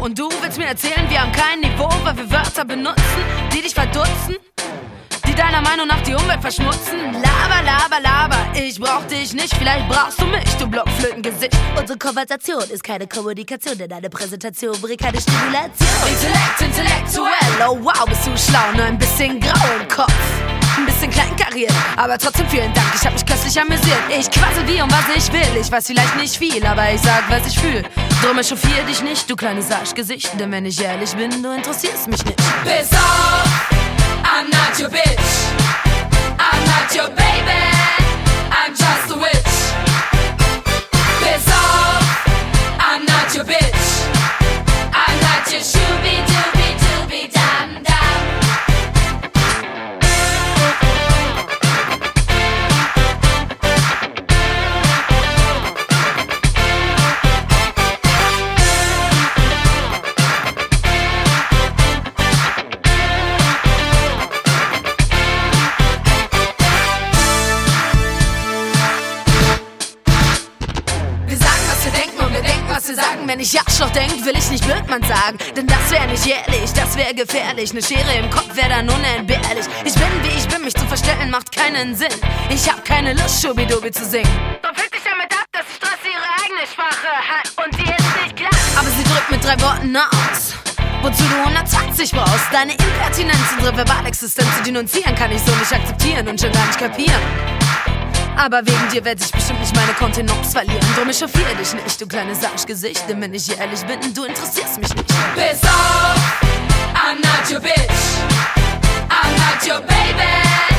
Und du willst mir erzählen, wir haben kein Niveau, weil wir Wörter benutzen, die dich verdutzen, die deiner Meinung nach die Umwelt verschmutzen. Laber, laber, laber, ich brauch dich nicht, vielleicht brauchst du mich, du Blockflötengesicht. Unsere Konversation ist keine Kommunikation, denn eine Präsentation bringt keine Stimulation. Intellekt, intellektuell, oh wow, bist du schlau, nur ein bisschen grau im Kopf. Ein bisschen kleinkariert, aber trotzdem vielen Dank, ich hab mich köstlich amüsiert. Ich quassel wie und was ich will, ich weiß vielleicht nicht viel, aber ich sag, was ich fühl. Drum echauffier dich nicht, du kleines Arschgesicht, denn wenn ich ehrlich bin, du interessierst mich nicht. Piss off, I'm not your bitch, I'm not your baby, I'm just a witch. Piss off, I'm not your bitch, I'm not your shooby-dooby-dooby-dum-dum. Was wir sagen, wenn ich Arschloch denk, will ich nicht Blödmann sagen, denn das wäre nicht ehrlich, das wäre gefährlich. Ne Schere im Kopf wäre dann unentbehrlich. Ich bin wie ich bin, mich zu verstellen macht keinen Sinn. Ich hab keine Lust, Schubidubi zu singen. Doch fühlt sich damit ab, dass die Straße ihre eigene Sprache hat und die ist nicht klar. Aber sie drückt mit 3 Worten aus, wozu du 120 brauchst. Deine Impertinenz, unsere Verbalexistenz zu denunzieren, kann ich so nicht akzeptieren und schon gar nicht kapieren. Aber wegen dir werd ich bestimmt nicht meine Kontenance verlieren. Drum echauffier dich nicht, du kleines Arschgesicht, denn wenn ich ehrlich bin, du interessierst mich nicht. Piss off, I'm not your bitch, I'm not your baby.